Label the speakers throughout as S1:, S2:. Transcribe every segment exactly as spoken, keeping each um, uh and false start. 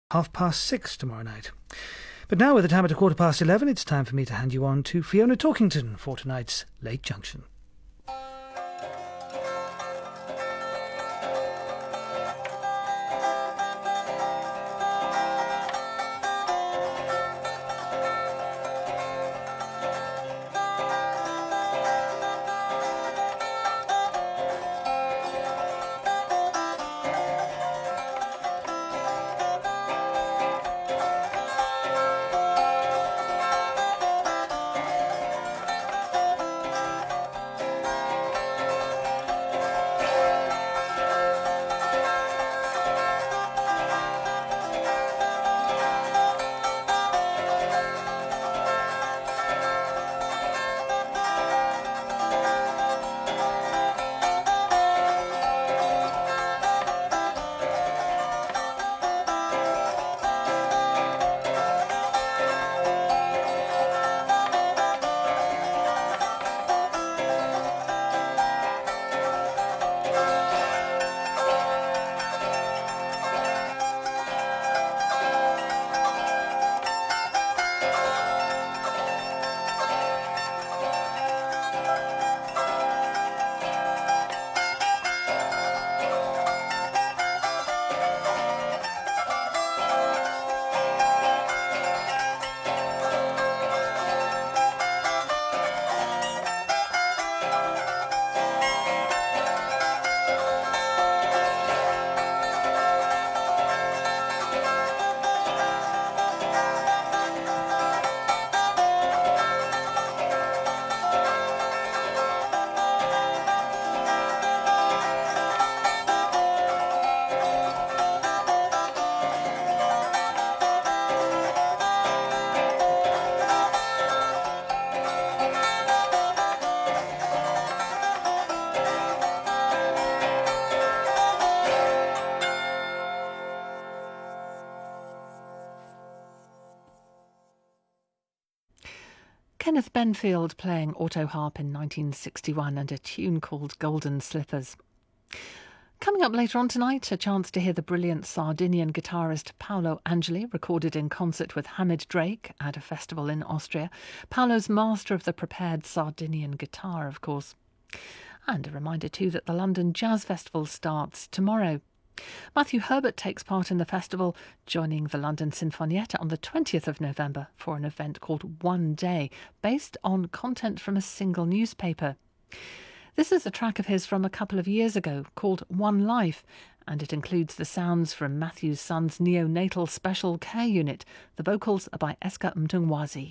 S1: half past six tomorrow night. But now, with the time at a quarter past eleven, it's time for me to hand you on to Fiona Talkington for tonight's Late Junction.
S2: Kenneth Benfield playing auto harp in nineteen sixty-one and a tune called Golden Slippers. Coming up later on tonight, a chance to hear the brilliant Sardinian guitarist Paolo Angeli, recorded in concert with Hamid Drake at a festival in Austria. Paolo's master of the prepared Sardinian guitar, of course. And a reminder too that the London Jazz Festival starts tomorrow. Matthew Herbert takes part in the festival, joining the London Sinfonietta on the twentieth of November for an event called One Day, based on content from a single newspaper. This is a track of his from a couple of years ago called One Life, and it includes the sounds from Matthew's son's neonatal special care unit. The vocals are by Eska Mtungwazi.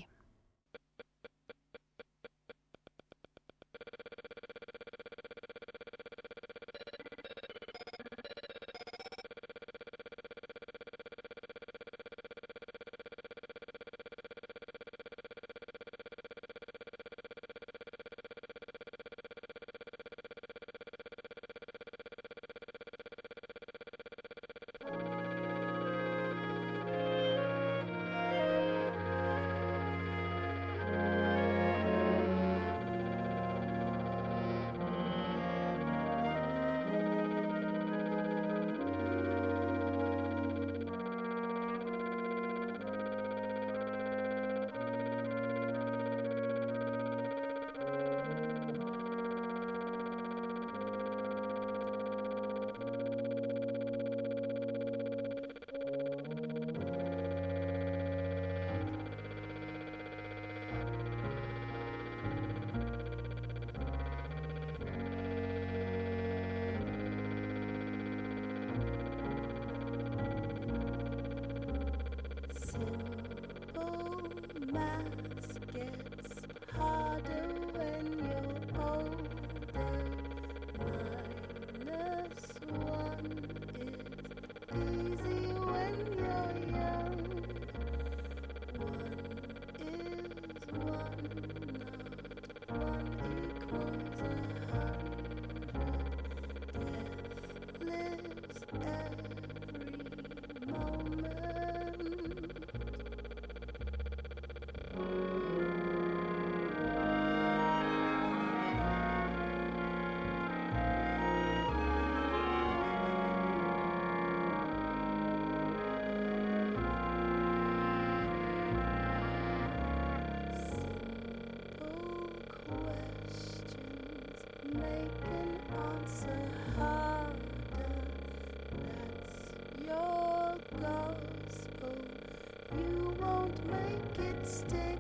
S3: Moment. make an answer harder. That's your gospel. You won't make it stick.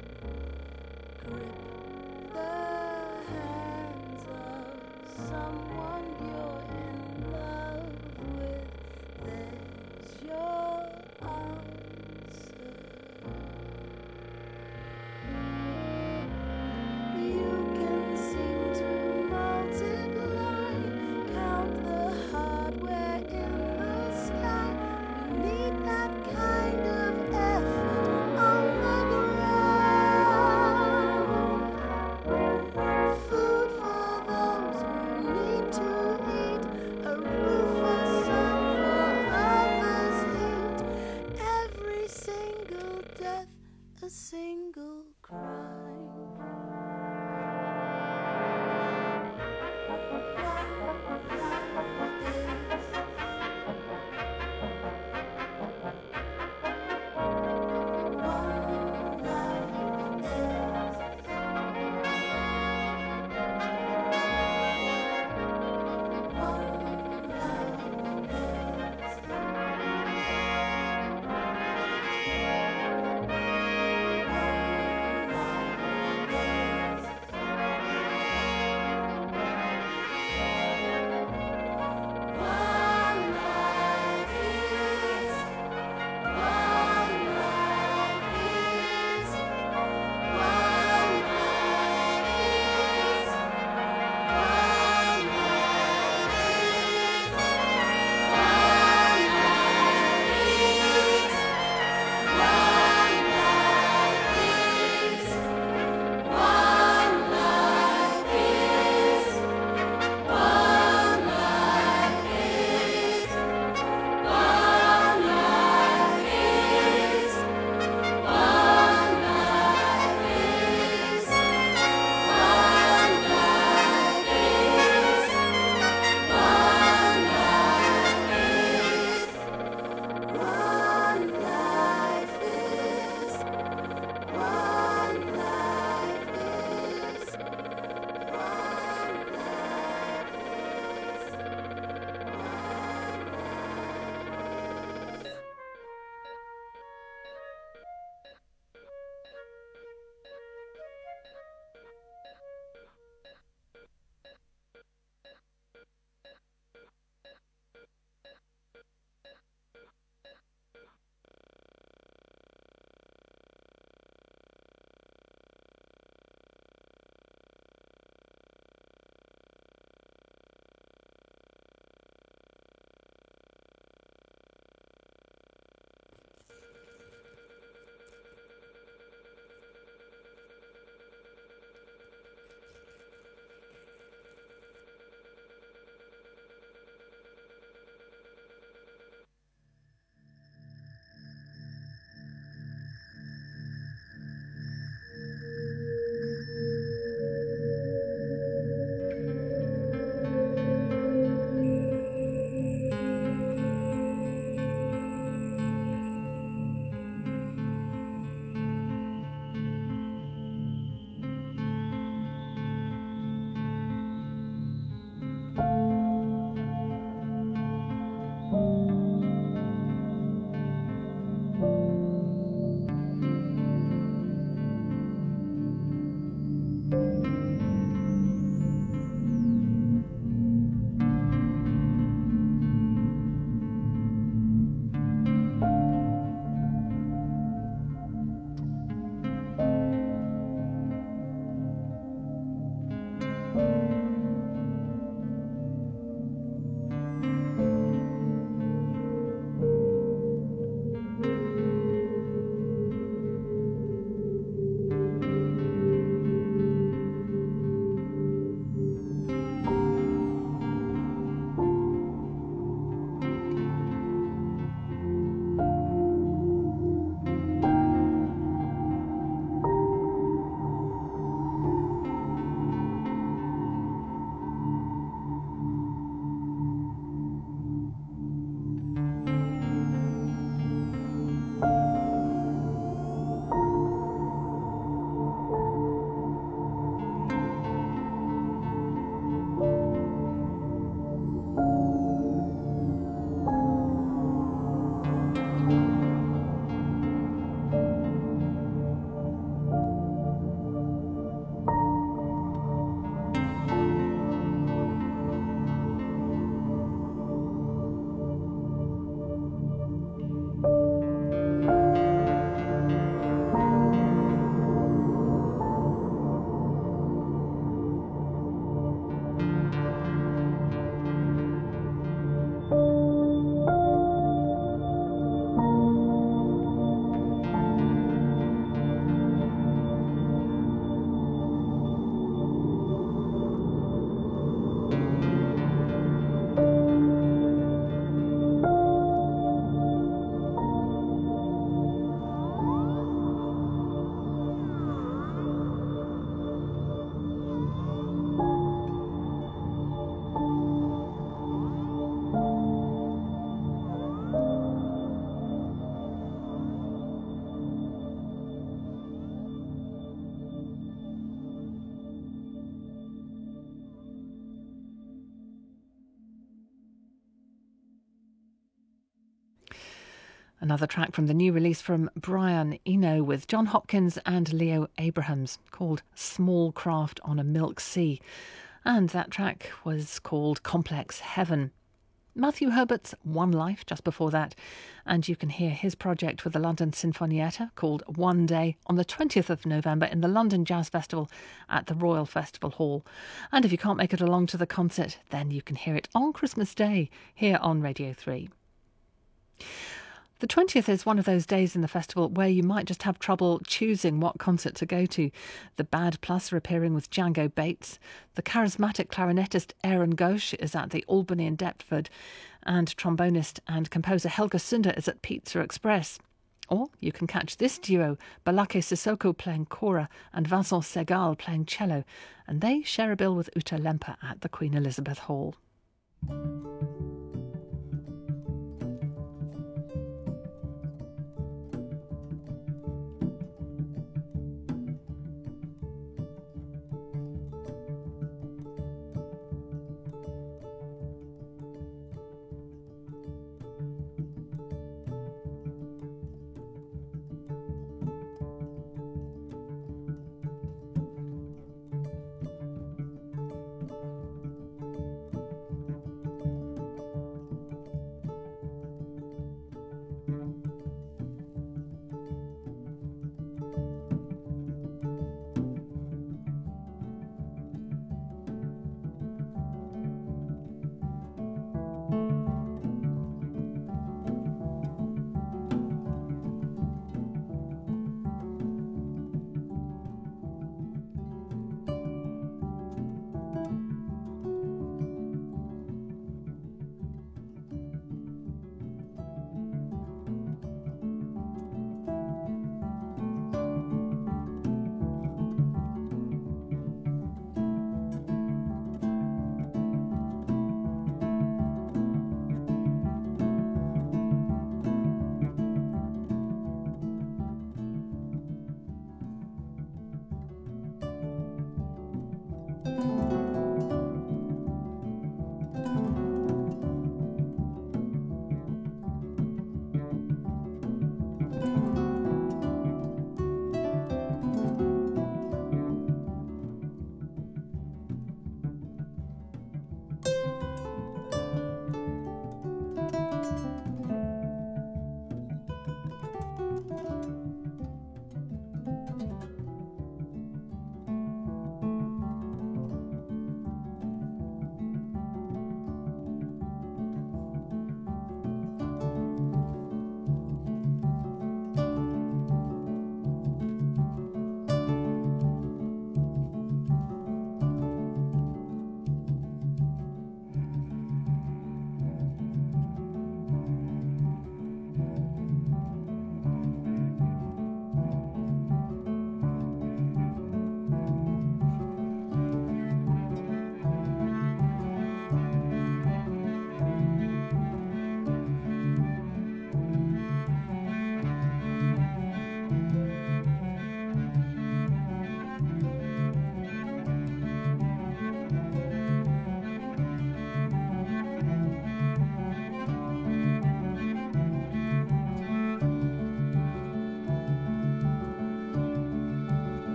S3: Grip the hands of someone you're in love with. There's your answer. You can seem to multiply, count the hardware in the sky. We need that kind of effort on the ground. Food for those who need to eat, a roof for some, for others heat. Every single death, a single crime. One
S2: Another track from the new release from Brian Eno with John Hopkins and Leo Abrahams, called Small Craft on a Milk Sea. And that track was called Complex Heaven. Matthew Herbert's One Life just before that, and you can hear his project with the London Sinfonietta called One Day on the twentieth of November in the London Jazz Festival at the Royal Festival Hall. And if you can't make it along to the concert, then you can hear it on Christmas Day here on Radio three. The twentieth is one of those days in the festival where you might just have trouble choosing what concert to go to. The Bad Plus are appearing with Django Bates. The charismatic clarinetist Aaron Ghosh is at the Albany in Deptford. And trombonist and composer Helga Sunder is at Pizza Express. Or you can catch this duo, Balake Sissoko playing kora and Vincent Segal playing cello. And they share a bill with Uta Lemper at the Queen Elizabeth Hall.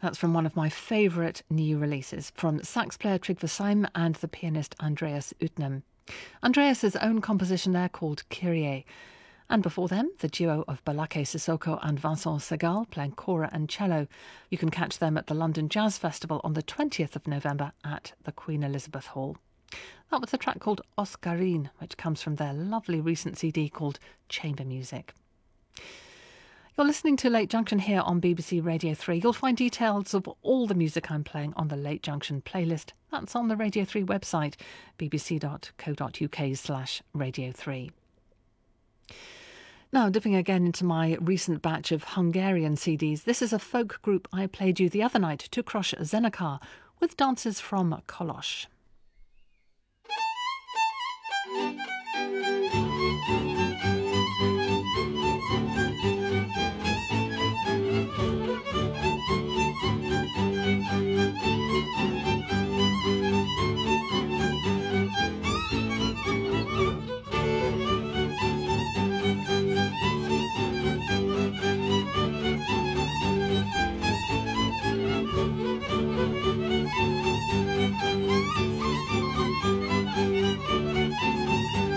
S2: That's from one of my favourite new releases, from sax player Trygve Seim and the pianist Andreas Utnem. Andreas's own composition there called Kyrie. And before them, the duo of Balake Sissoko and Vincent Segal playing kora and cello. You can catch them at the London Jazz Festival on the twentieth of November at the Queen Elizabeth Hall. That was a track called Oscarine, which comes from their lovely recent C D called Chamber Music. You're listening to Late Junction here on B B C Radio three. You'll find details of all the music I'm playing on the Late Junction playlist. That's on the Radio three website, bbc.co.uk slash Radio 3. Now, dipping again into my recent batch of Hungarian C Ds, this is a folk group I played you the other night, Tukros Zenekar, with dances from Kolos.
S3: Thank you.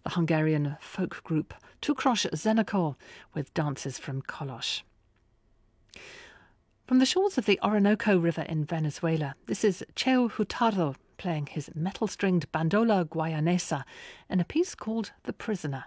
S2: the Hungarian folk group Tukros Zenekar with dances from Kolos. From the shores of the Orinoco River in Venezuela, this is Cheo Hurtado playing his metal-stringed bandola guayanesa in a piece called The Prisoner.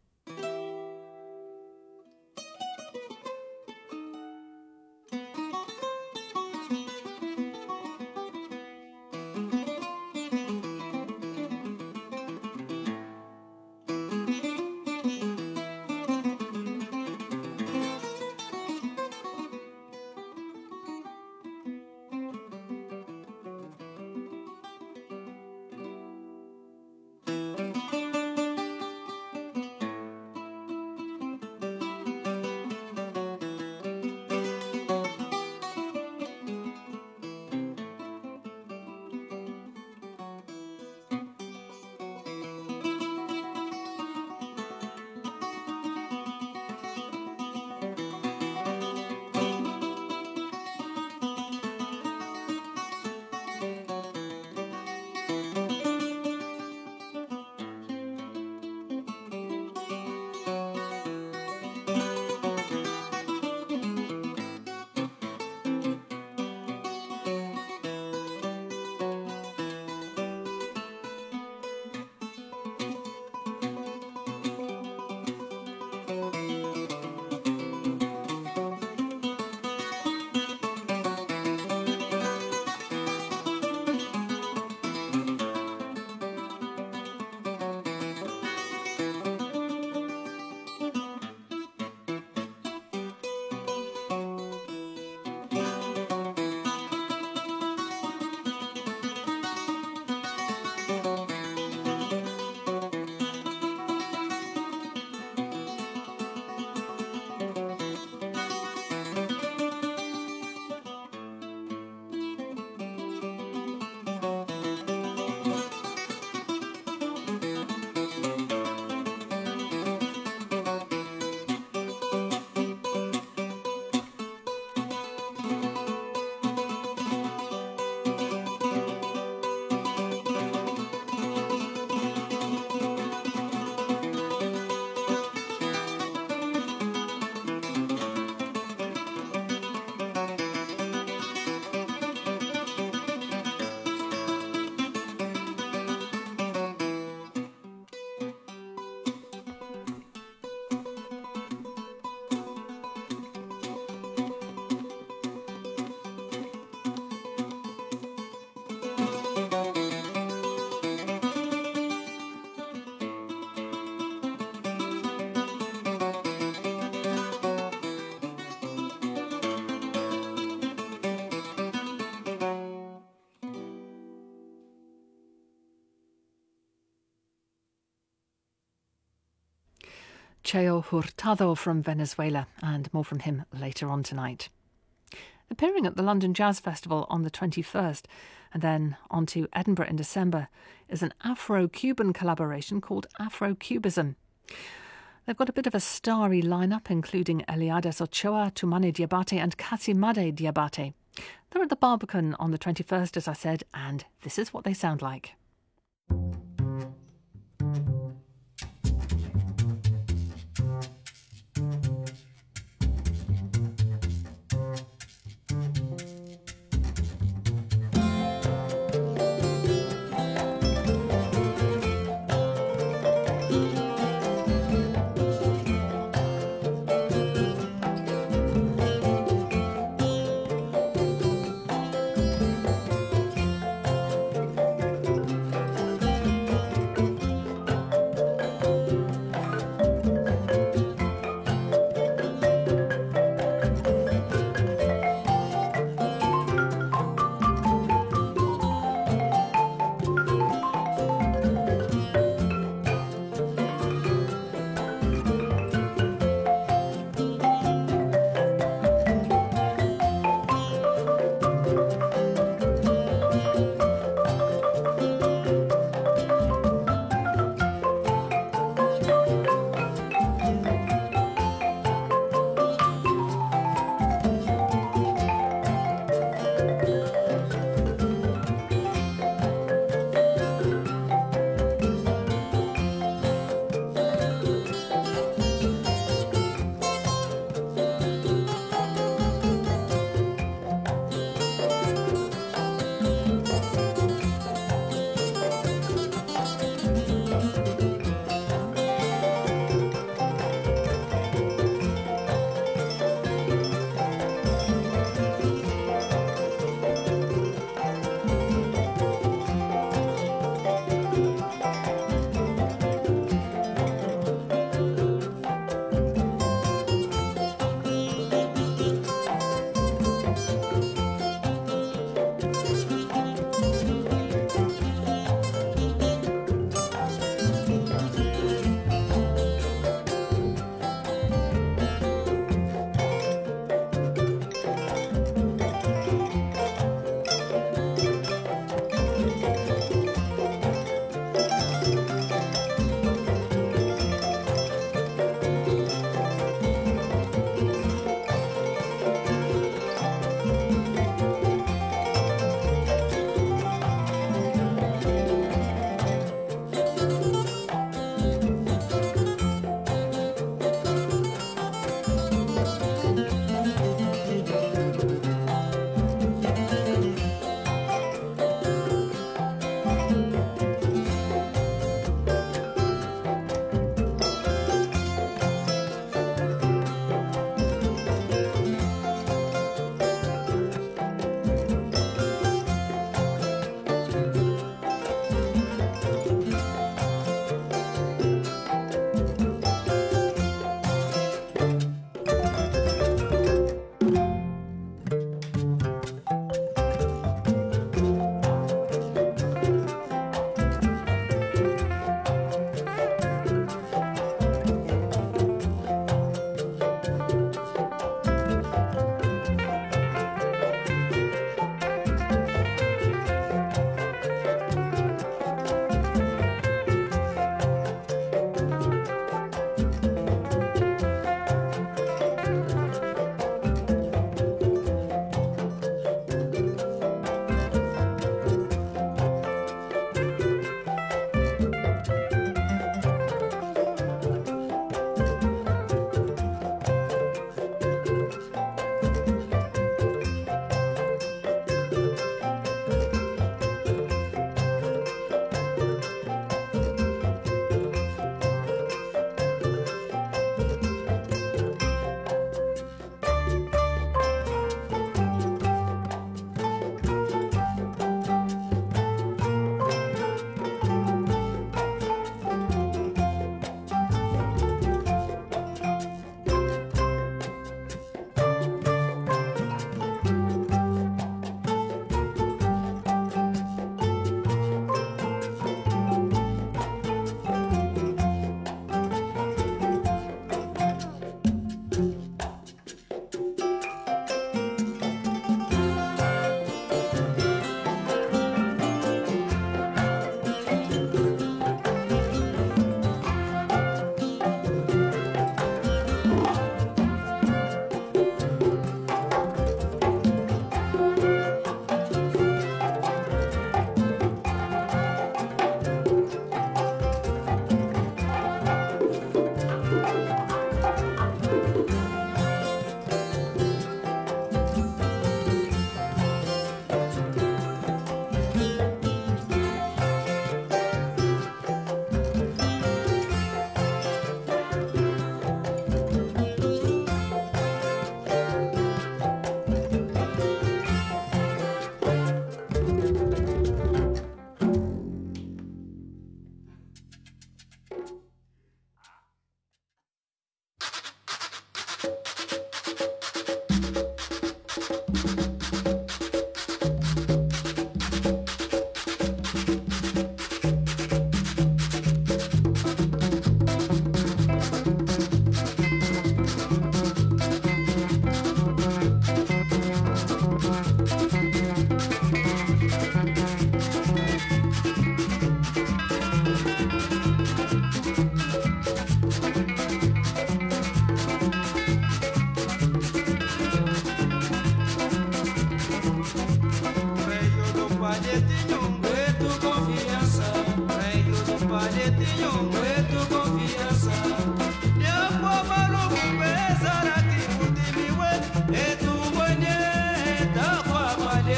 S2: Cheo Hurtado from Venezuela, and more from him later on tonight. Appearing at the London Jazz Festival on the twenty-first and then on to Edinburgh in December is an Afro-Cuban collaboration called Afro-Cubism. They've got a bit of a starry lineup, including Eliades Ochoa, Toumani Diabate and Casimade Diabate. They're at the Barbican on the twenty-first, as I said, and this is what they sound like.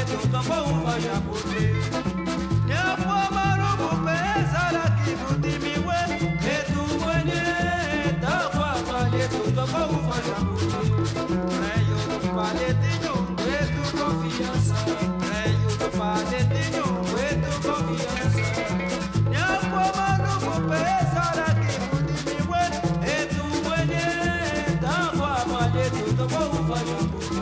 S4: tutto bomba ya pute ya kwa marubu pesa la kibuti miwe etu mwenye ta kwa pale tutto bomba ya pute rayo do pale tinho etu confiança rayo do pale tinho etu confiança ya kwa marubu pesa la kibuti miwe etu mwenye ta kwa pale tutto bomba ya pute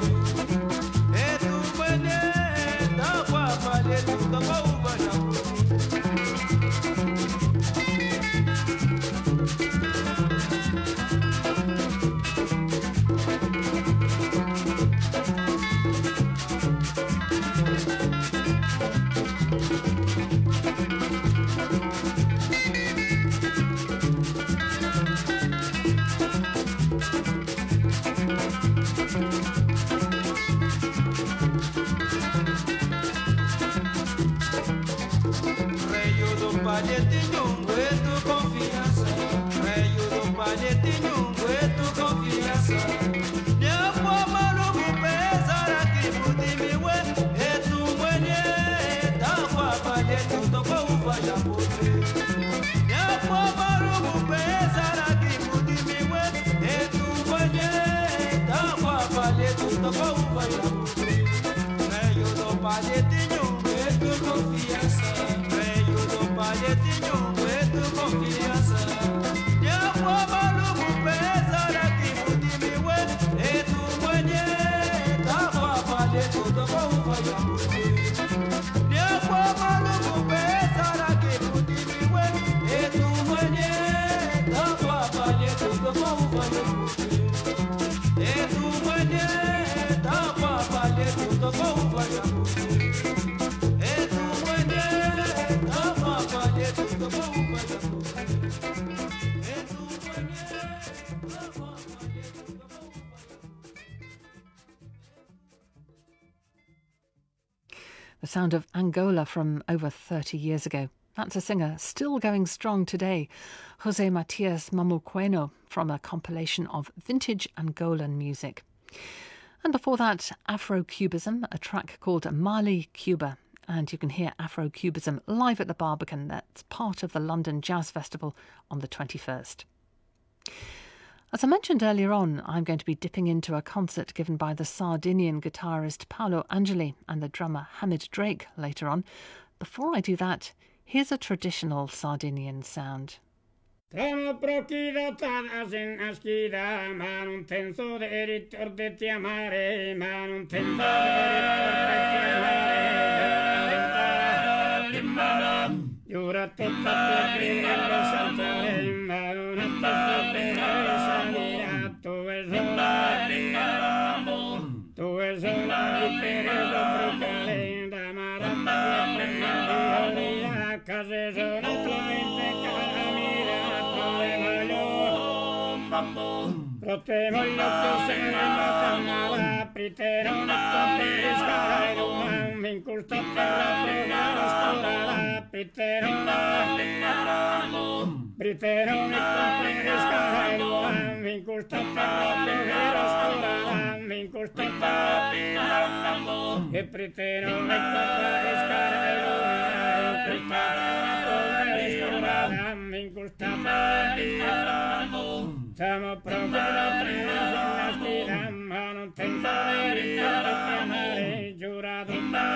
S4: palhetinho, é tu confiança. Raio do palhetinho, é tu confiança. Minha forma no pesa aqui por ti me ué, é tu mwenye. Tá com a palhetinho, tô com o vaja por ti. Minha forma no pesa aqui por ti me ué, é tu mwenye. Tá com a palhetinho, tô com o vaja por ti. Raio do palhetinho, é tu confiança. Palhetinho, é tu confiança. Minha forma no pesa aqui por ti me ué, é tu mwenye. Tá com a palhetinho, tô com o vaja por ti. Minha forma no pesa aqui por ti me ué, é tu mwenye. Tá com a palhetinho, tô com o vaja por ti. É tu mwenye. Tá com a palhetinho, tô com o vaja por ti.
S2: The sound of Angola from over thirty years ago. That's a singer still going strong today, José Matias Mamuqueno, from a compilation of vintage Angolan music. And before that, Afro-Cubism, a track called Mali Cuba. And you can hear Afro-Cubism live at the Barbican. That's part of the London Jazz Festival on the twenty-first. As I mentioned earlier on, I'm going to be dipping into a concert given by the Sardinian guitarist Paolo Angeli and the drummer Hamid Drake later on. Before I do that, here's a traditional Sardinian sound.
S5: Tramo prochida tan asin askida, ma non penso de editor de ti amare, ma non penso de editor de ti amare. Giura tutta tua prima saltare, ma non tutta prima salire, tu è sola, tu è sola, per il brocale, da marata e prima di olia, case sono cliente camira, come voglio, prote voglio che se ne vada mala, pritero una capisca, una vinculta per la prima scolare. Pritero una Pritero una capisca, una vinculta per la prima scolare, vinculta per e pritero una capisca, una vinculta per siamo proprio la prima sulla sfida, ma non tentare di chiamare, giurato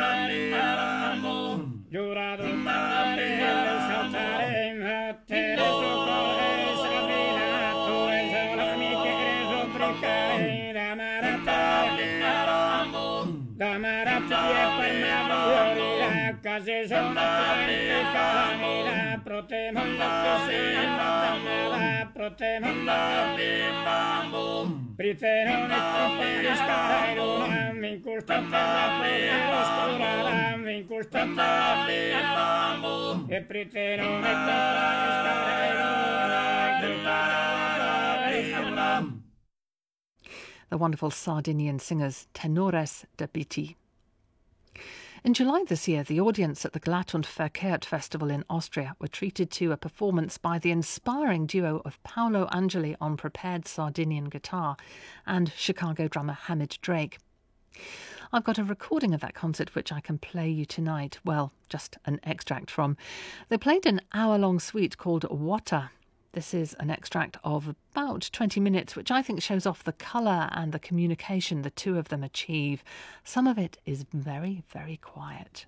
S5: giurato per saltare, mettere sul cuore Sabina, tu e solo amiche rubricare, da marata, da marata e poi mi avviorira, case sono sempre camera, protemo la cosina, protemo la bimbo, pritero ne capisca, una vinculta per la prima scolare, vinculta per la bimbo, e pritero ne capisca, una
S2: The wonderful Sardinian singers Tenores de Biti. In July this year, the audience at the Glatt und Verkehrt Festival in Austria were treated to a performance by the inspiring duo of Paolo Angeli on prepared Sardinian guitar and Chicago drummer Hamid Drake. I've got a recording of that concert which I can play you tonight. Well, just an extract from. They played an hour-long suite called Wata. This is an extract of about twenty minutes, which I think shows off the colour and the communication the two of them achieve. Some of it is very, very quiet.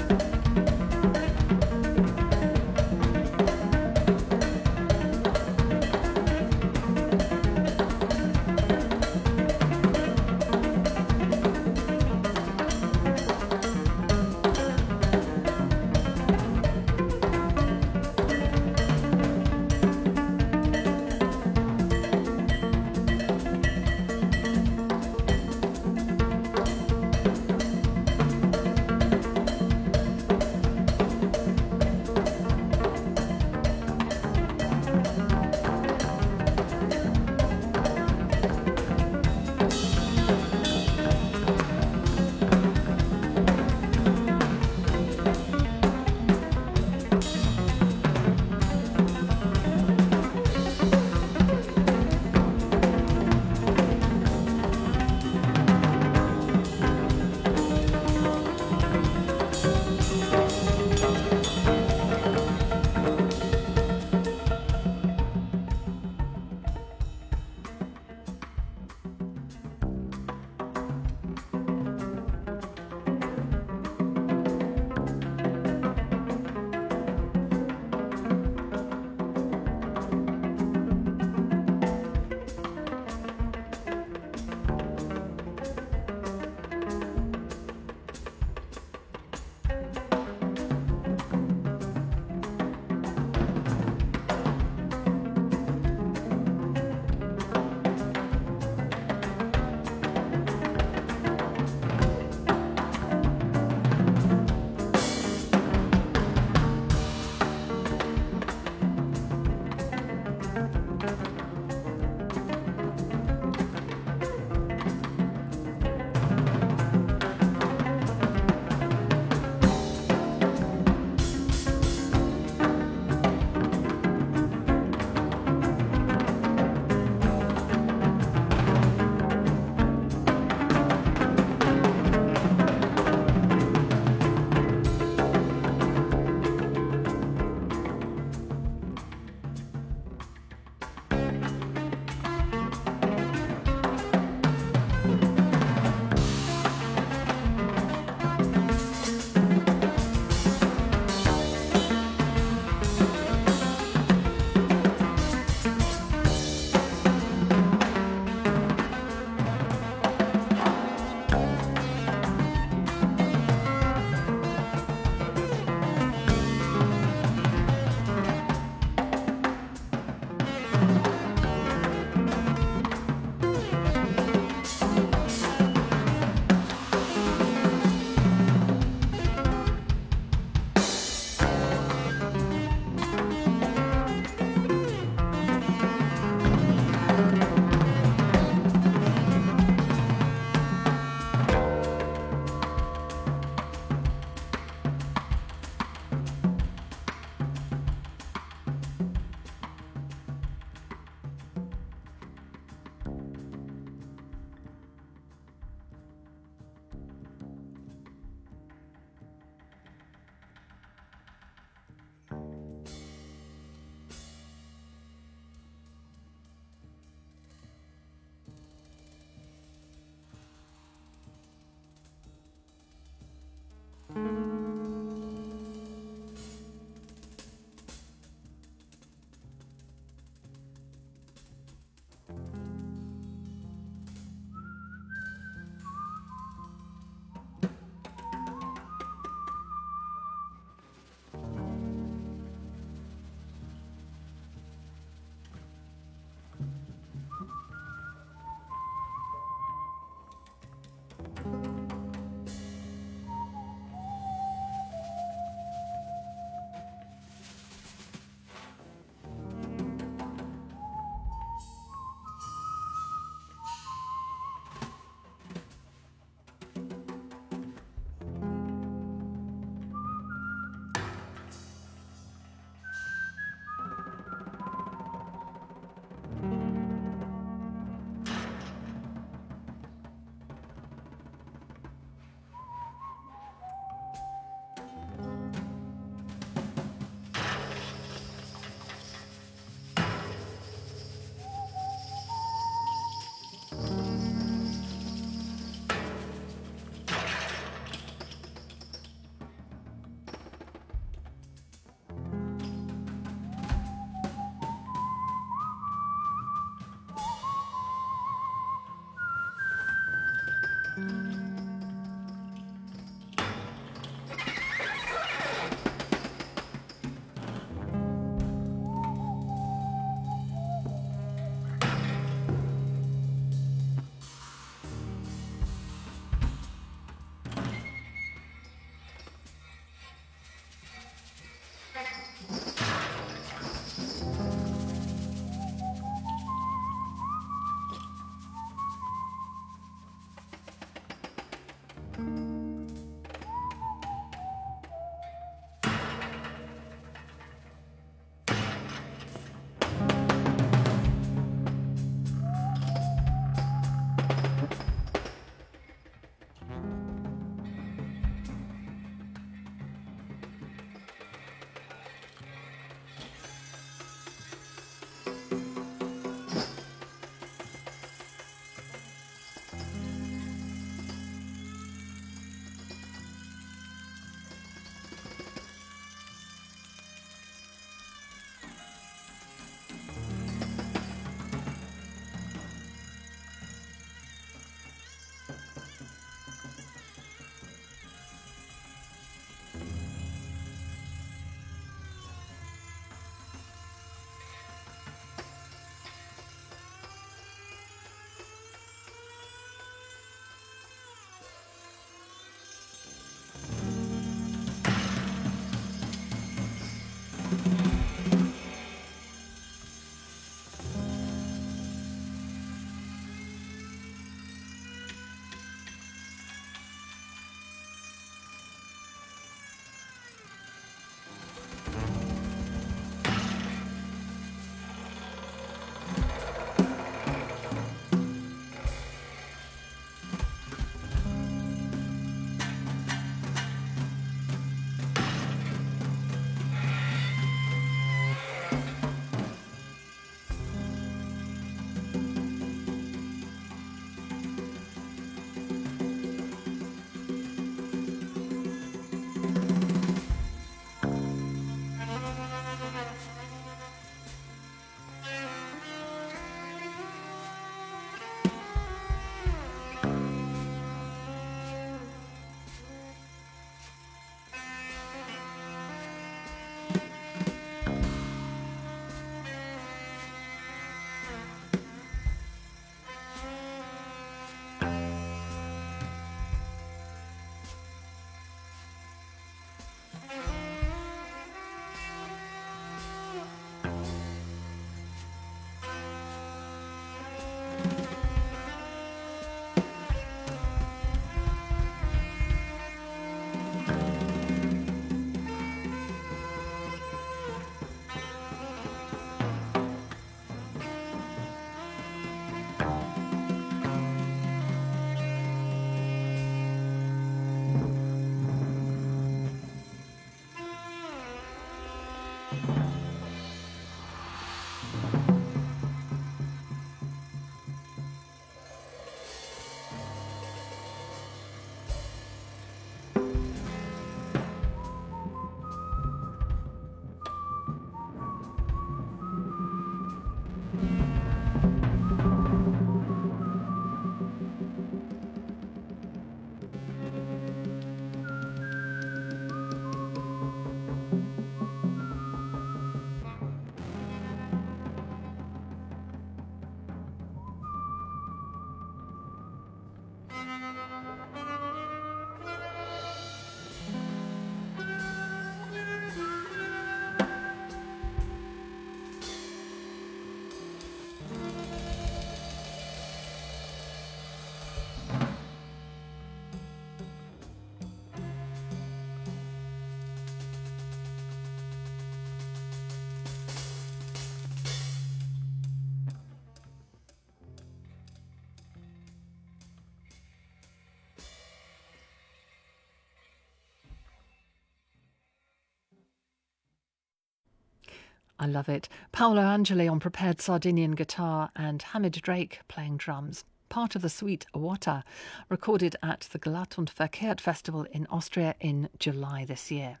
S2: I love it. Paolo Angeli on prepared Sardinian guitar and Hamid Drake playing drums. Part of the suite Wata, recorded at the Glatt und Verkehrt Festival in Austria in July this year.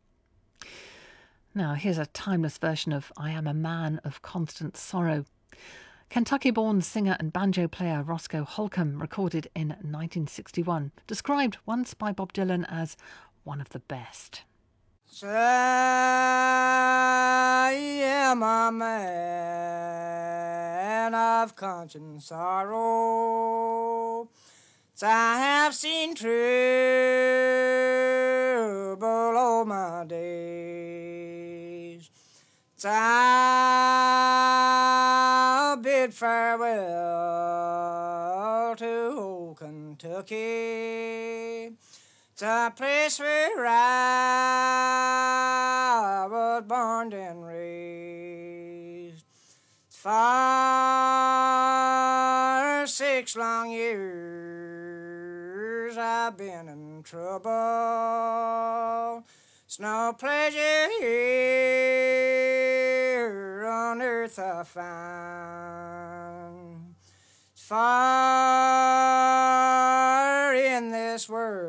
S2: Now, here's a timeless version of I Am a Man of Constant Sorrow. Kentucky-born singer and banjo player Roscoe Holcomb, recorded in nineteen sixty-one, described once by Bob Dylan as one of the best.
S6: So I am a man of conscience sorrow. So I have seen trouble all my days. So I bid farewell to old Kentucky. It's a place where I was born and raised. For six long years I've been in trouble. It's no pleasure here on earth I find. It's far in this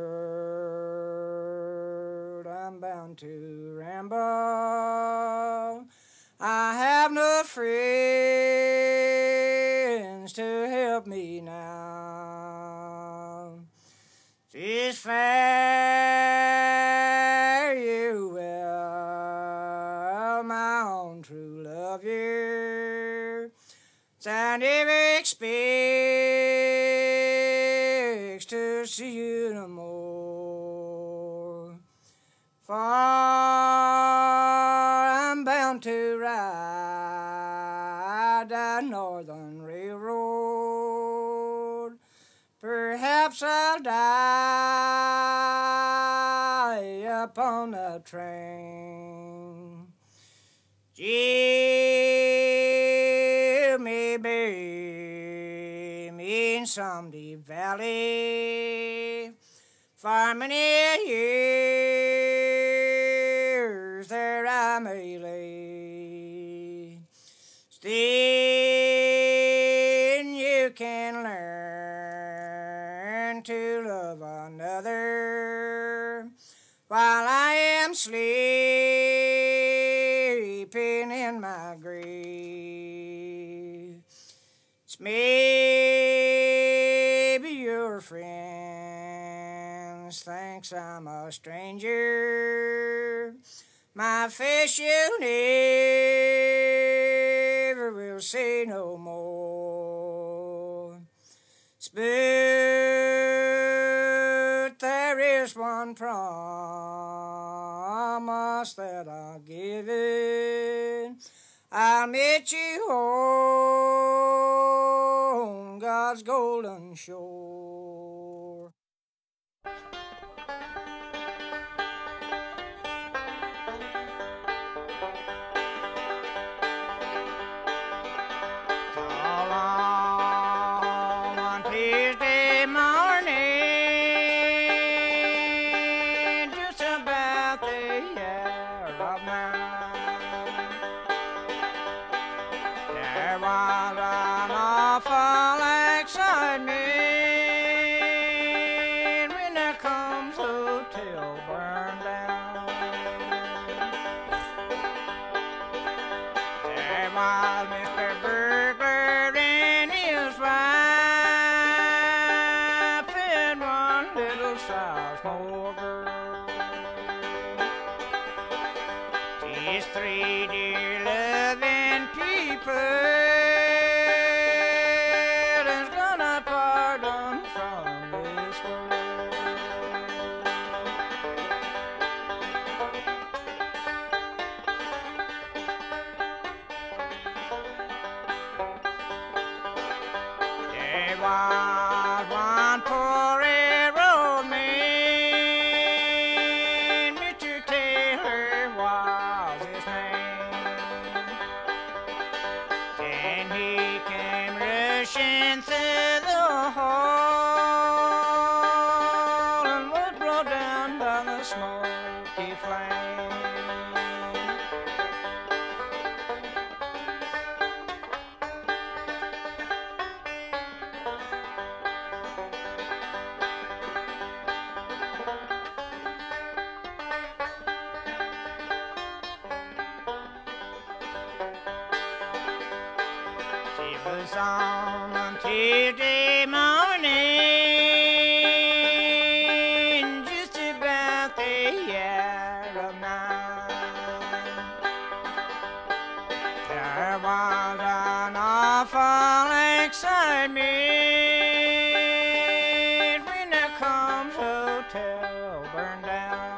S6: world I'm bound to ramble. I have no friends to help me now. Just fare you well, my own true love you. I never expect to see you no more. For I'm bound to ride the Northern Railroad. Perhaps I'll die upon the train. You may bury me in some deep valley. For many years there I may lay. Then you can learn to love another while I am sleeping in my grave. It's maybe your friends thinks I'm a stranger. My face you never will see no more. But there is one promise that I'll give it. I'll meet you on God's golden shore. while Mister Burglar and his wife and one little sophomore girl. These three dear loving people is gonna part them from this world. There was one poor railroad man, Mister Taylor was his name. Then he came rushing through the hall and was brought down by the smoky flame. It was on a Tuesday morning, just about the hour of nine. There was an awful excitement when the Combs Hotel burned down.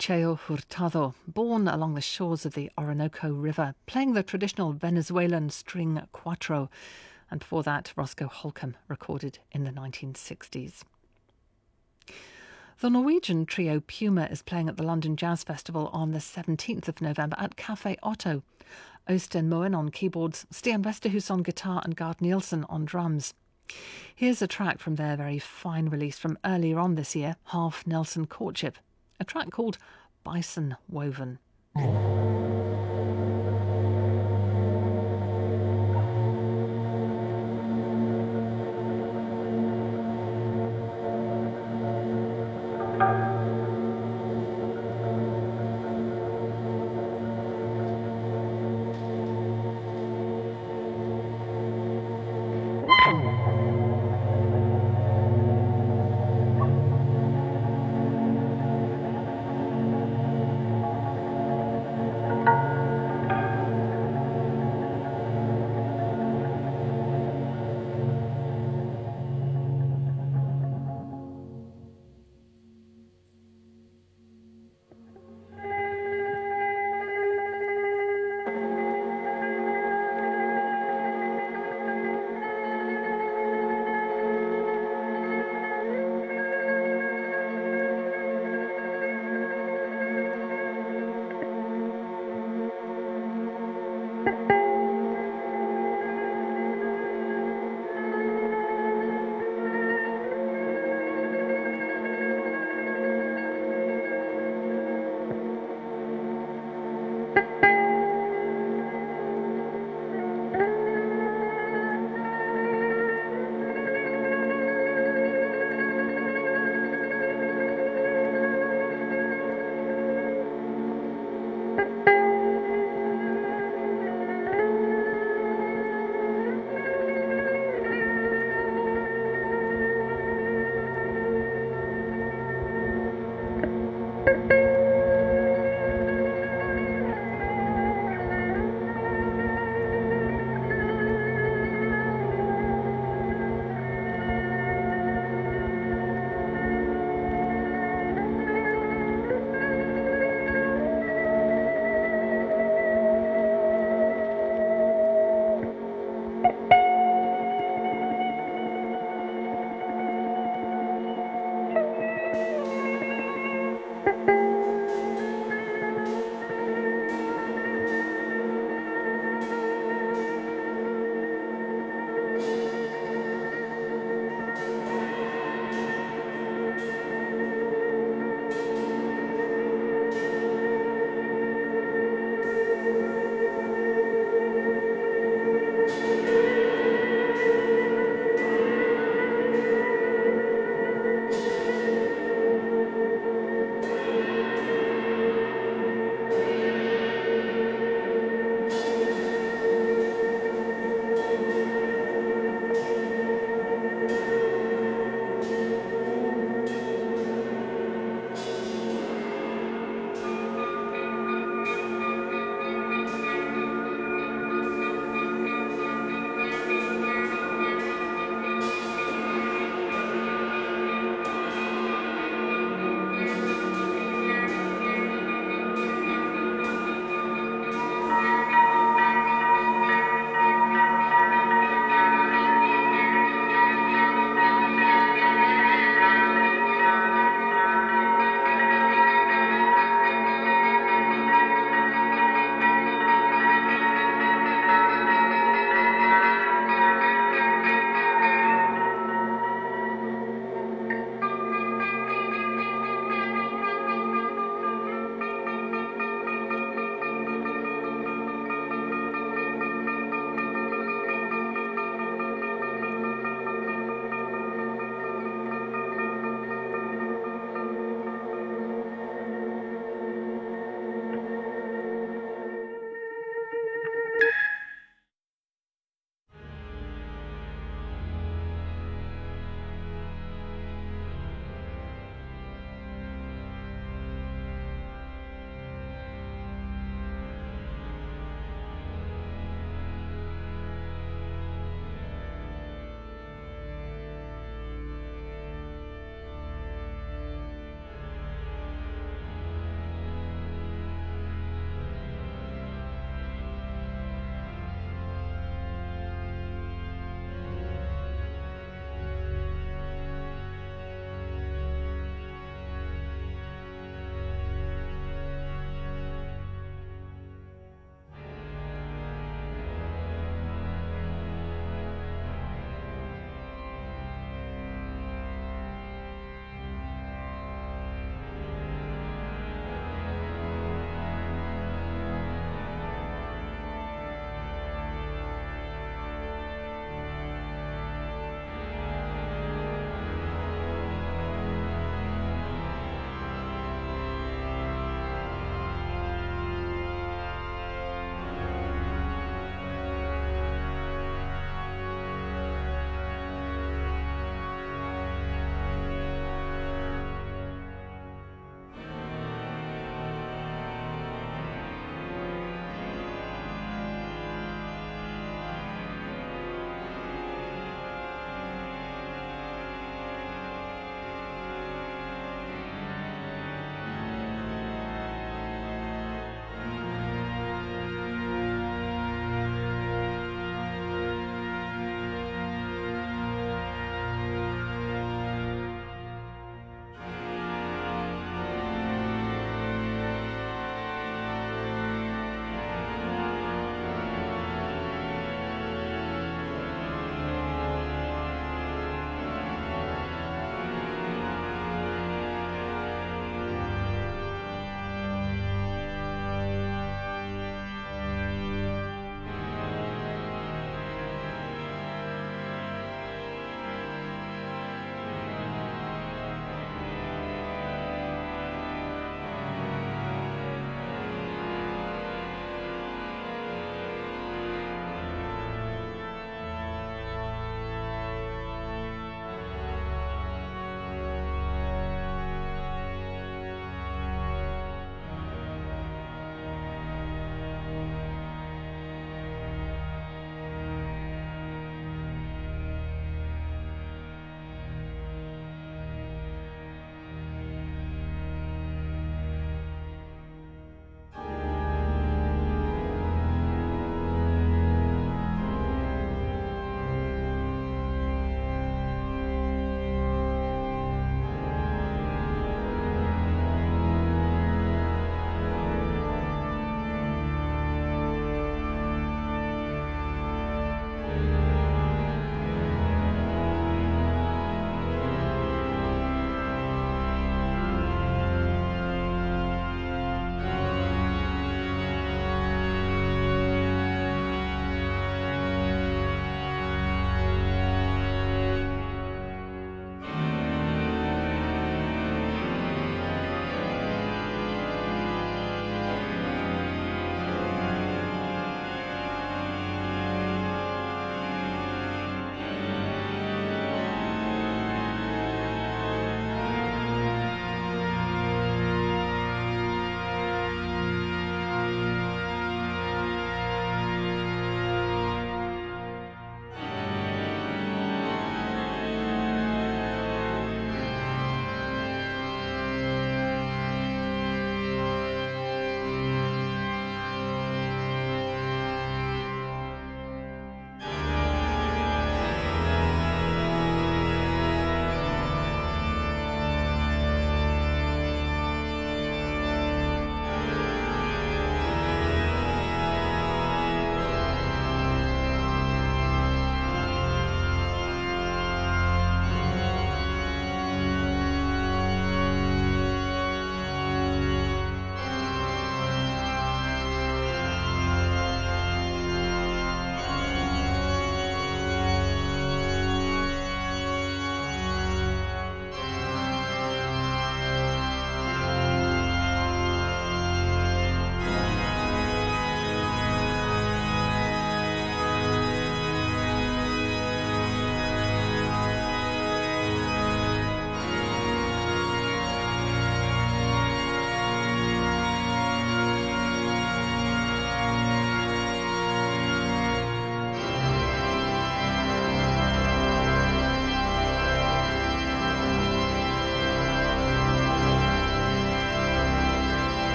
S2: Cheo Hurtado, born along the shores of the Orinoco River, playing the traditional Venezuelan string cuatro, and before that, Roscoe Holcomb, recorded in the nineteen sixties. The Norwegian trio Puma is playing at the London Jazz Festival on the seventeenth of November at Café Otto. Øystein Moen on keyboards, Stian Vesterhus on guitar and Gard Nielsen on drums. Here's a track from their very fine release from earlier on this year, Half Nelson Courtship, a track called Bison Woven.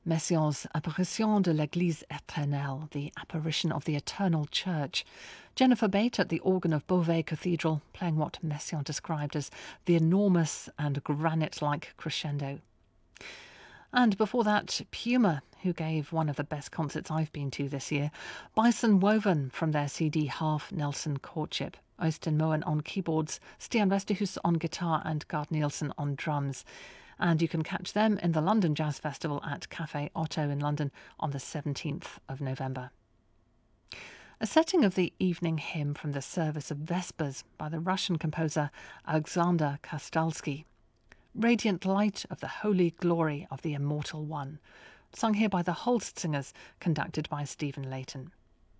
S2: Messiaen's Apparition de l'Église Éternelle, the apparition of the eternal church. Jennifer Bate at the organ of Beauvais Cathedral, playing what Messiaen described as the enormous and granite-like crescendo. And before that, Puma, who gave one of the best concerts I've been to this year, Bison Woven from their C D Half Nelson Courtship, Øystein Moen on keyboards, Stian Westerhus on guitar and Gard Nielsen on drums. And you can catch them in the London Jazz Festival at Café Otto in London on the seventeenth of November. A setting of the evening hymn from the Service of Vespers by the Russian composer Alexander Kastalsky. Radiant Light of the Holy Glory of the Immortal One, sung here by the Holst Singers, conducted by Stephen Layton.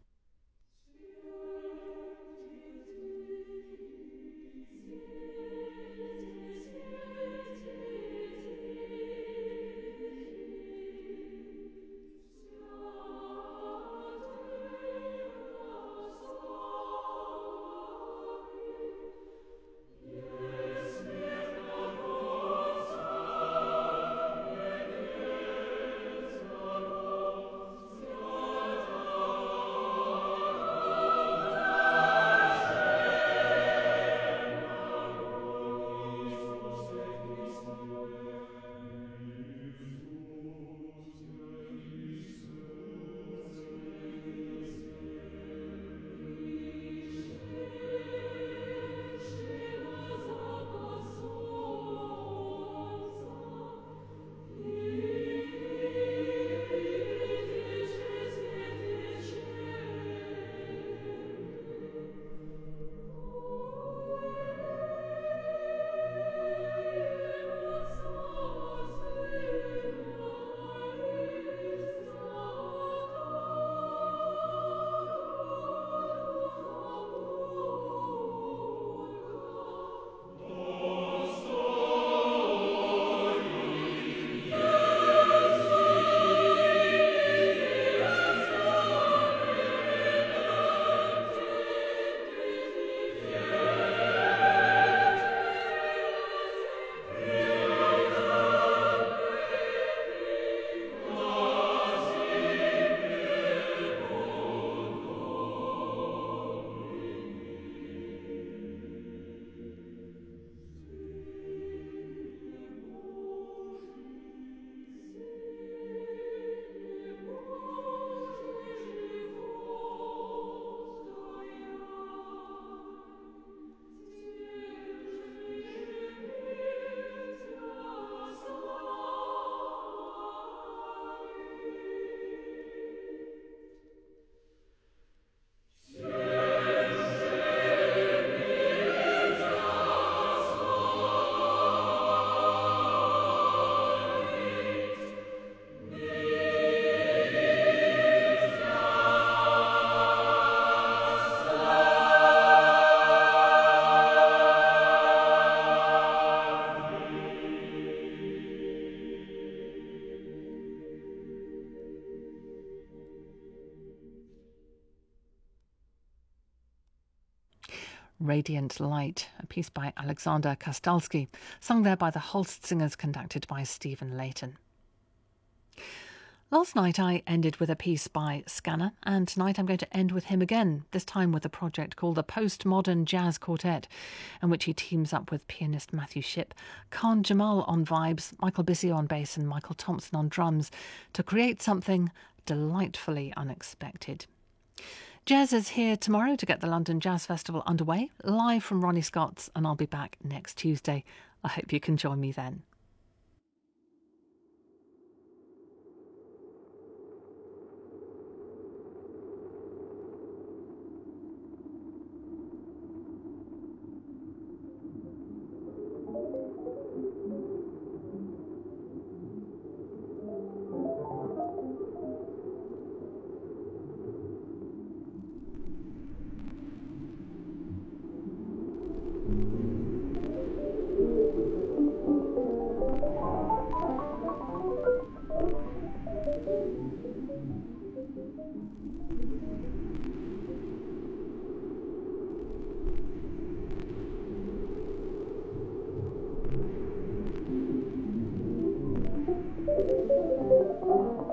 S2: Radiant Light, a piece by Alexander Kastalsky, sung there by the Holst Singers, conducted by Stephen Layton. Last night I ended with a piece by Scanner, and tonight I'm going to end with him again, this time with a project called the Postmodern Jazz Quartet, in which he teams up with pianist Matthew Shipp, Khan Jamal on vibes, Michael Bissio on bass and Michael Thompson on drums, to create something delightfully unexpected. Jazz is here tomorrow to get the London Jazz Festival underway, live from Ronnie Scott's, and I'll be back next Tuesday. I hope you can join me then.
S7: Thank you.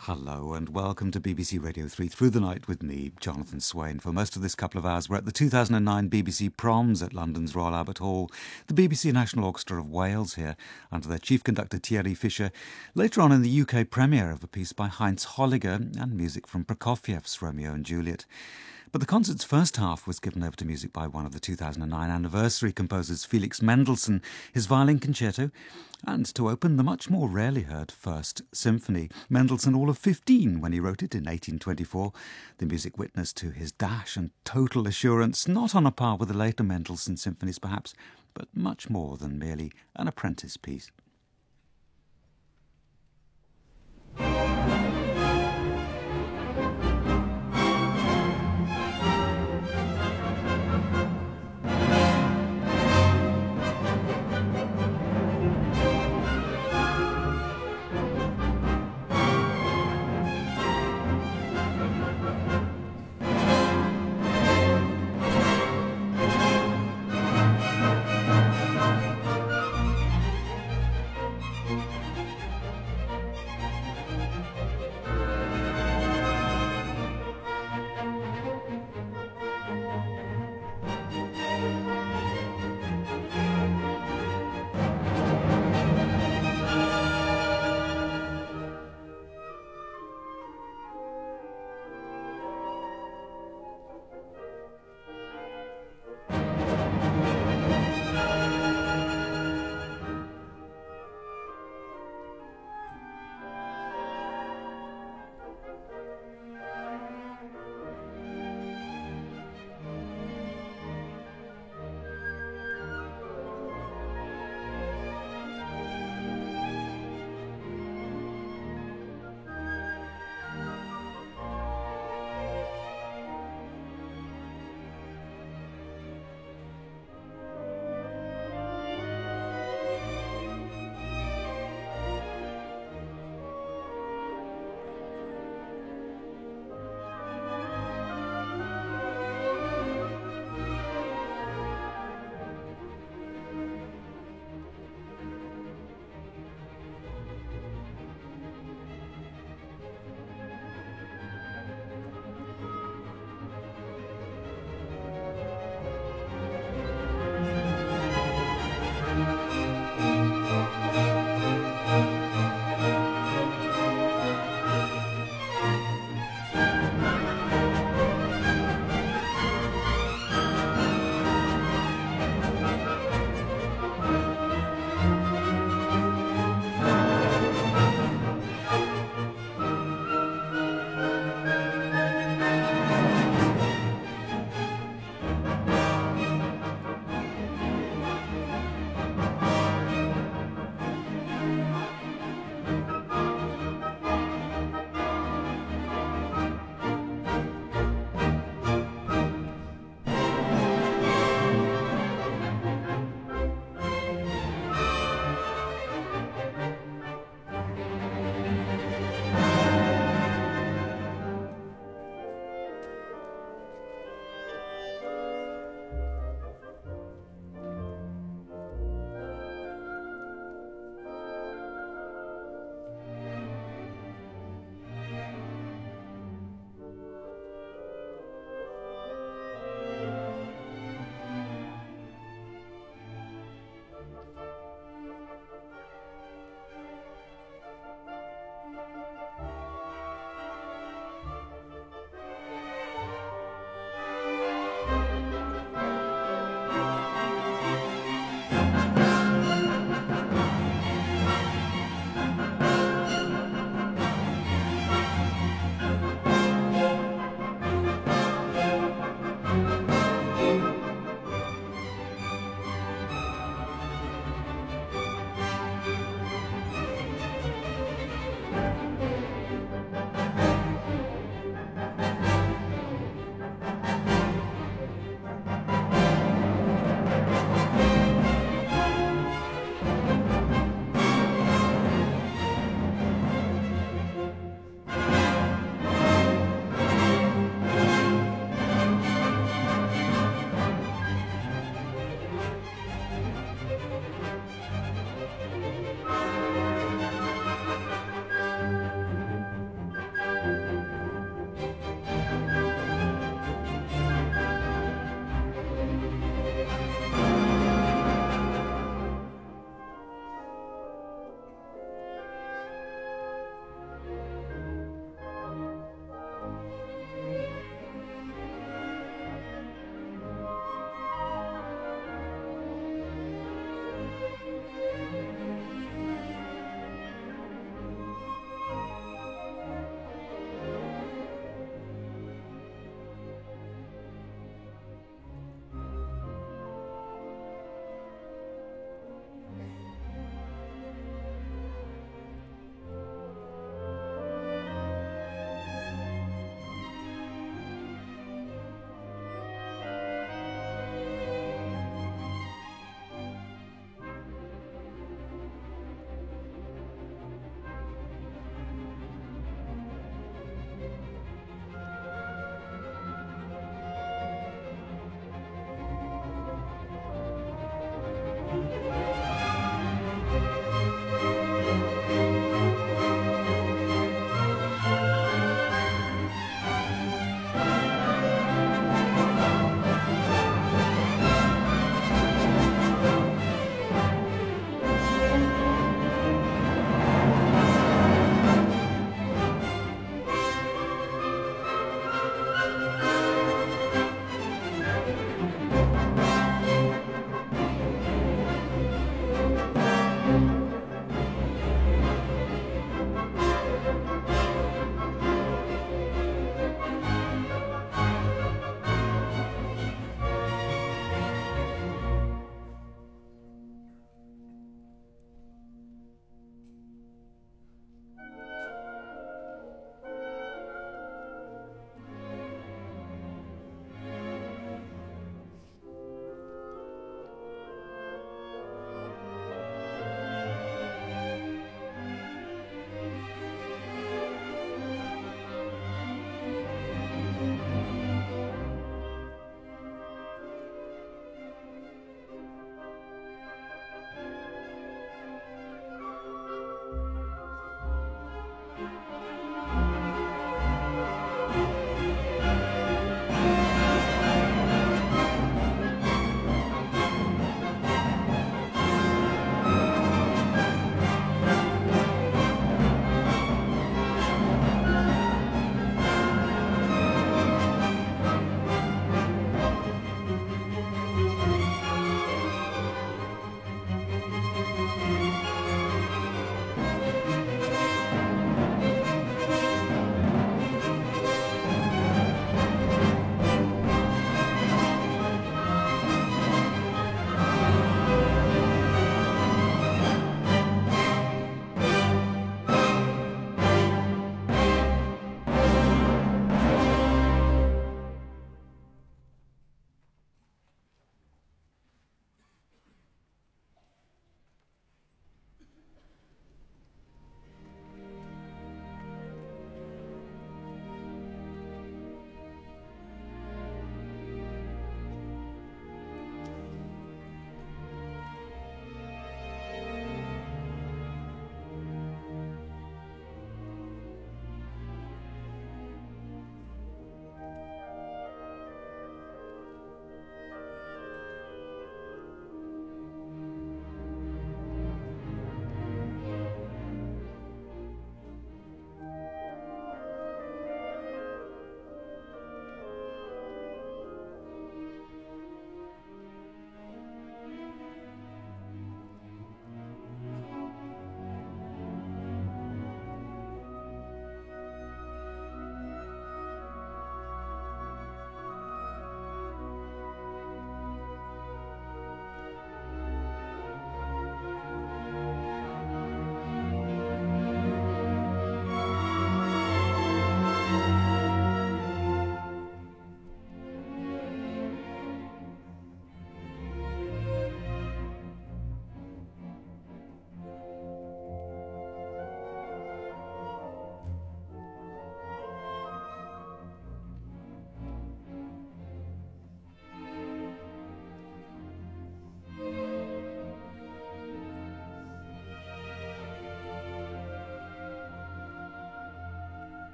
S7: Hello and welcome to B B C Radio three Through the Night with me, Jonathan Swain. For most of this couple of hours, we're at the two thousand nine B B C Proms at London's Royal Albert Hall. The B B C National Orchestra of Wales here, under their chief conductor Thierry Fischer. Later on in the U K premiere of a piece by Heinz Holliger and music from Prokofiev's Romeo and Juliet. But the concert's first half was given over to music by one of the two thousand nine anniversary composers, Felix Mendelssohn, his violin concerto, and to open the much more rarely heard First Symphony. Mendelssohn all of fifteen when he wrote it in eighteen twenty-four. The music witness to his dash and total assurance, not on a par with the later Mendelssohn symphonies perhaps, but much more than merely an apprentice piece.